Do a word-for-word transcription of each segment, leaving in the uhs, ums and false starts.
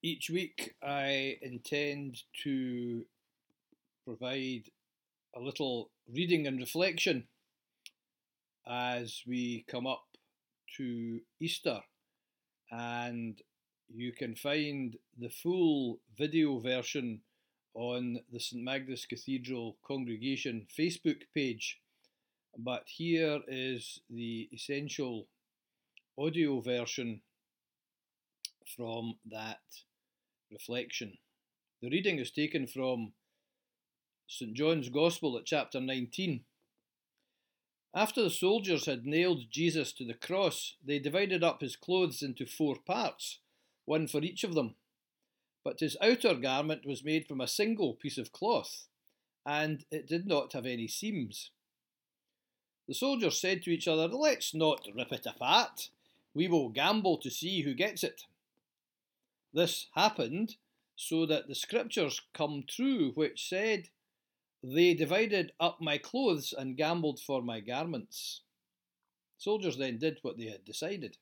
Each week, I intend to provide a little reading and reflection as we come up to Easter, and you can find the full video version on the St Magdalene Cathedral Congregation Facebook page. But here is the essential audio version from that reflection. The reading is taken from Saint John's Gospel at chapter nineteen. After the soldiers had nailed Jesus to the cross, they divided up his clothes into four parts, one for each of them. But his outer garment was made from a single piece of cloth, and it did not have any seams. The soldiers said to each other, "Let's not rip it apart. We will gamble to see who gets it." This happened so that the scriptures come true, which said, "They divided up my clothes and gambled for my garments." Soldiers then did what they had decided.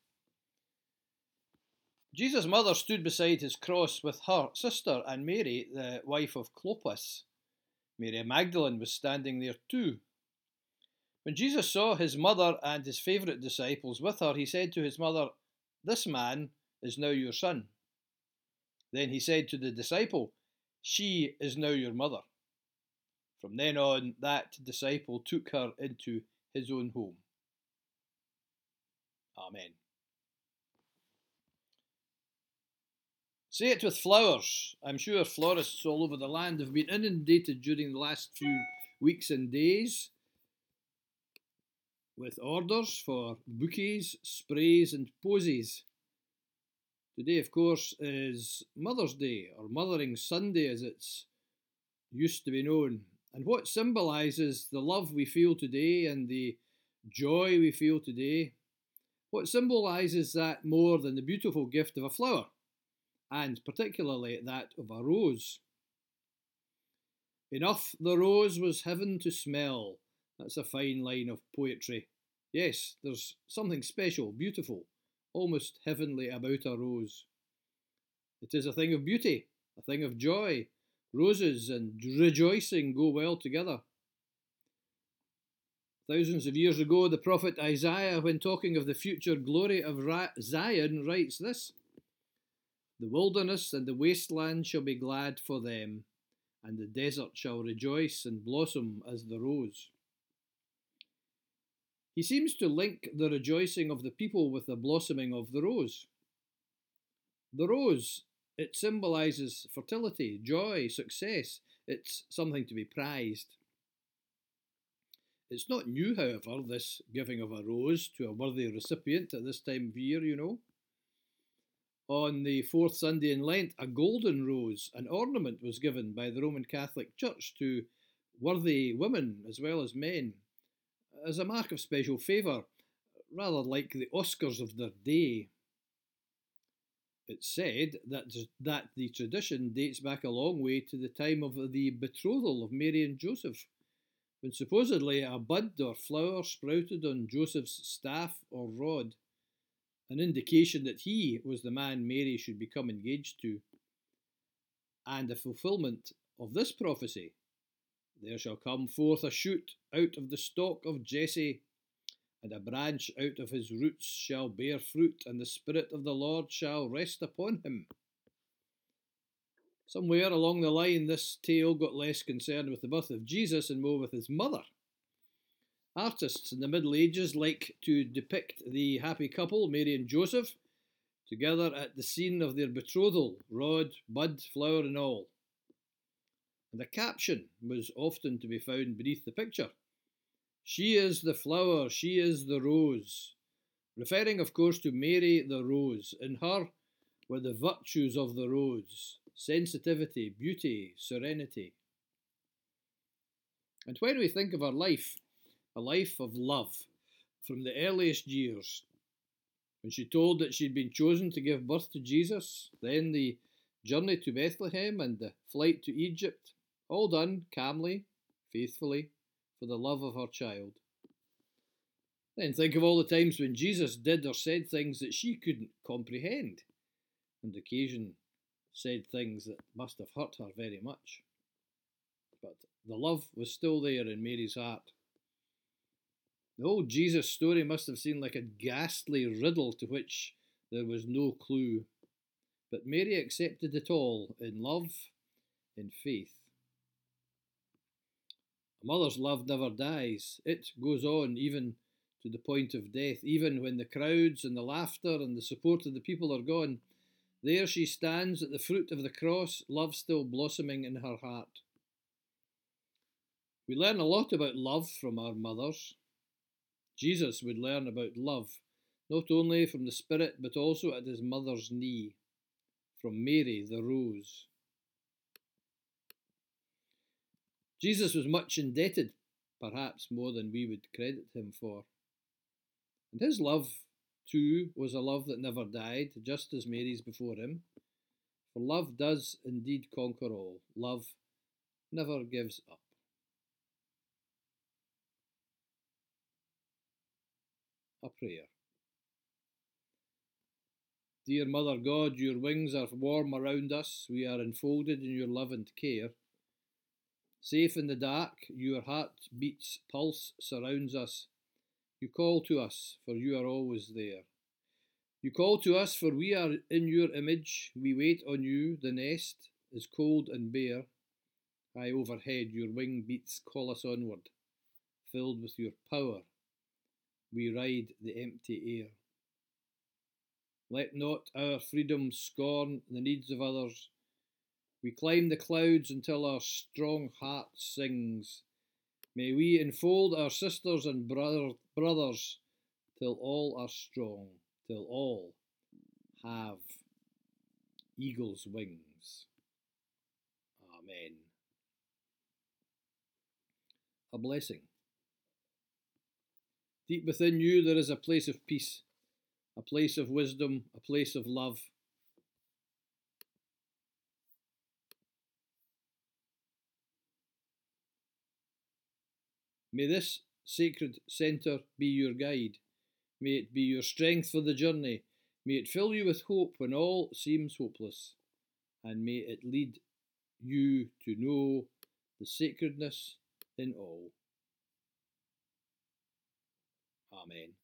Jesus' mother stood beside his cross with her sister and Mary, the wife of Clopas. Mary Magdalene was standing there too. When Jesus saw his mother and his favourite disciples with her, he said to his mother, "This man is now your son." Then he said to the disciple, "She is now your mother." From then on, that disciple took her into his own home. Amen. Say it with flowers. I'm sure florists all over the land have been inundated during the last few weeks and days with orders for bouquets, sprays and posies. Today, of course, is Mother's Day, or Mothering Sunday as it's used to be known. And what symbolises the love we feel today and the joy we feel today? What symbolises that more than the beautiful gift of a flower, and particularly that of a rose? "Enough the rose was heaven to smell." That's a fine line of poetry. Yes, there's something special, beautiful, almost heavenly about a rose. It is a thing of beauty, a thing of joy. Roses and rejoicing go well together. Thousands of years ago, the prophet Isaiah, when talking of the future glory of Zion, writes this: "The wilderness and the wasteland shall be glad for them, and the desert shall rejoice and blossom as the rose." He seems to link the rejoicing of the people with the blossoming of the rose. The rose, it symbolises fertility, joy, success. It's something to be prized. It's not new, however, this giving of a rose to a worthy recipient at this time of year, you know. On the fourth Sunday in Lent, a golden rose, an ornament, was given by the Roman Catholic Church to worthy women as well as men, as a mark of special favour, rather like the Oscars of their day. It's said that, that the tradition dates back a long way to the time of the betrothal of Mary and Joseph, when supposedly a bud or flower sprouted on Joseph's staff or rod, an indication that he was the man Mary should become engaged to. And a fulfilment of this prophecy: "There shall come forth a shoot out of the stock of Jesse, and a branch out of his roots shall bear fruit, and the Spirit of the Lord shall rest upon him." Somewhere along the line, this tale got less concerned with the birth of Jesus and more with his mother. Artists in the Middle Ages like to depict the happy couple, Mary and Joseph, together at the scene of their betrothal, rod, bud, flower and all. And a caption was often to be found beneath the picture: "She is the flower, she is the rose," referring, of course, to Mary the Rose. In her were the virtues of the rose: sensitivity, beauty, serenity. And when we think of her life, a life of love from the earliest years, when she told that she'd been chosen to give birth to Jesus, then the journey to Bethlehem and the flight to Egypt, all done calmly, faithfully, for the love of her child. Then think of all the times when Jesus did or said things that she couldn't comprehend, and occasion said things that must have hurt her very much. But the love was still there in Mary's heart. The whole Jesus story must have seemed like a ghastly riddle to which there was no clue. But Mary accepted it all in love, in faith. A mother's love never dies. It goes on even to the point of death. Even when the crowds and the laughter and the support of the people are gone, there she stands at the foot of the cross, love still blossoming in her heart. We learn a lot about love from our mothers. Jesus would learn about love, not only from the Spirit, but also at his mother's knee, from Mary, the rose. Jesus was much indebted, perhaps more than we would credit him for. And his love, too, was a love that never died, just as Mary's before him. For love does indeed conquer all. Love never gives up. A prayer. Dear Mother God, your wings are warm around us. We are enfolded in your love and care. Safe in the dark, your heartbeat's pulse surrounds us. You call to us, for you are always there. You call to us, for we are in your image. We wait on you. The nest is cold and bare. High overhead, your wing beats call us onward. Filled with your power, we ride the empty air. Let not our freedom scorn the needs of others. We climb the clouds until our strong heart sings. May we enfold our sisters and brother, brothers till all are strong, till all have eagle's wings. Amen. A blessing. Deep within you there is a place of peace, a place of wisdom, a place of love. May this sacred centre be your guide. May it be your strength for the journey. May it fill you with hope when all seems hopeless. And may it lead you to know the sacredness in all. Amen.